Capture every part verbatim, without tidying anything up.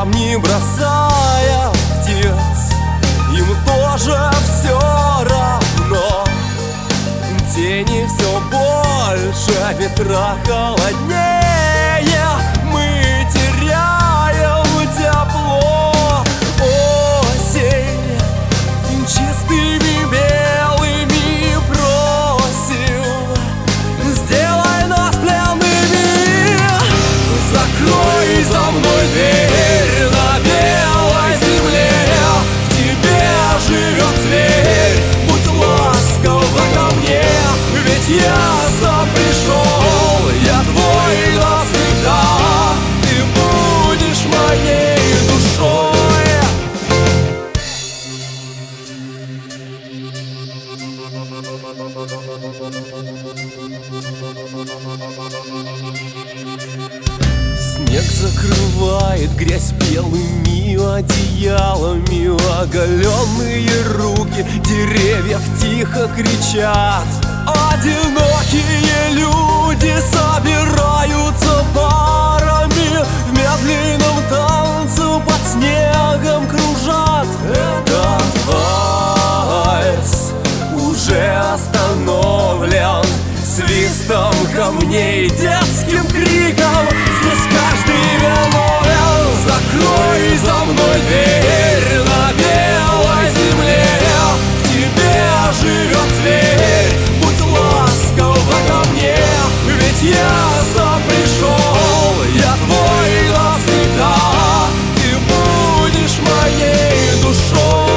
камни бросая птиц, им тоже все равно. Тени все больше, ветра холоднее, мы теряем тепло. Осень чистыми белыми просим, сделай нас пленными. Закрой за мной дверь на белой земле, в тебе живет зверь, будь ласкова ко мне. Ведь я сам пришел, я твой навсегда, ты будешь моей душой. Снег закрывает грязь белыми одеялами, оголенные руки деревьев тихо кричат. Одинокие люди собираются парами, в медленном танце под снегом кружат. Этот вальс уже остановлен свистом камней, детским криком. Здесь каждый виновен. Закрой за мной дверь на белой земле, в тебе живет зверь, будь ласкова ко мне. Ведь я сам пришел, я твой навсегда, ты будешь моей душой.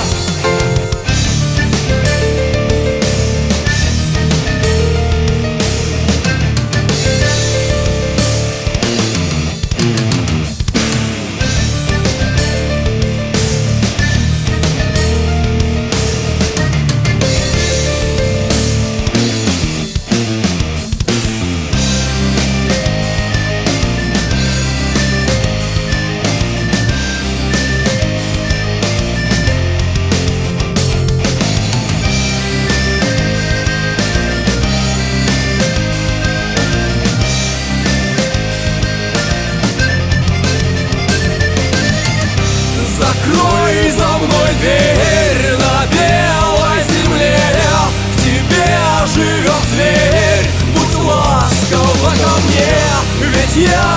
Закрой за мной дверь на белой земле, в тебе живет зверь, будь ласкова ко мне. Ведь я